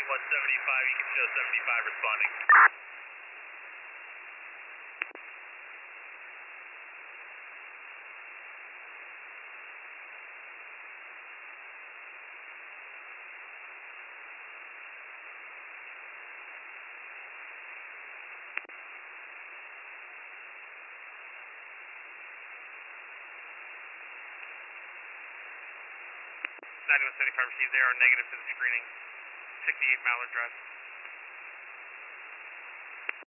9175, you can show 75 responding. Received there, negative to the screening. 68 Mallard Drive.